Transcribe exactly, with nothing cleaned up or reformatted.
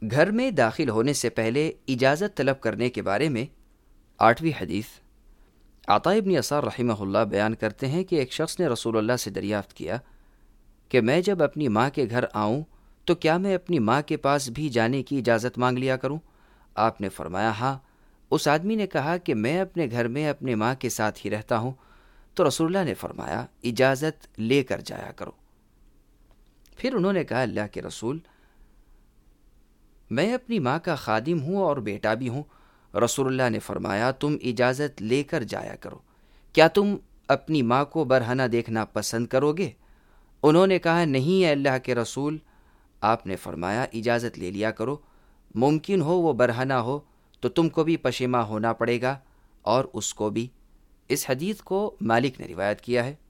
घर में दाखिल होने से पहले इजाज़त तलब करने के बारे में आठवीं हदीस। आता इब्न यसार रहिमहुल्लाह बयान करते हैं कि एक शख्स ने रसूलुल्लाह से दरियाफ्त किया कि मैं जब अपनी माँ के घर आऊँ तो क्या मैं अपनी माँ के पास भी जाने की इजाज़त मांग लिया करूँ? आपने फरमाया हाँ। उस आदमी ने कहा कि मैं अपने घर में अपने माँ के साथ ही रहता हूँ। तो रसूलुल्लाह ने फरमाया इजाज़त लेकर जाया करो। फिर उन्होंने कहा अल्लाह के रसूल, मैं अपनी माँ का खादिम हूँ और बेटा भी हूँ। रसूलुल्लाह ने फरमाया तुम इजाज़त लेकर जाया करो। क्या तुम अपनी माँ को बरहना देखना पसंद करोगे? उन्होंने कहा नहीं अल्लाह के रसूल। आपने फरमाया इजाज़त ले लिया करो, मुमकिन हो वो बरहना हो तो तुमको भी पशेमा होना पड़ेगा और उसको भी। इस हदीस को मालिक ने रिवायत किया है।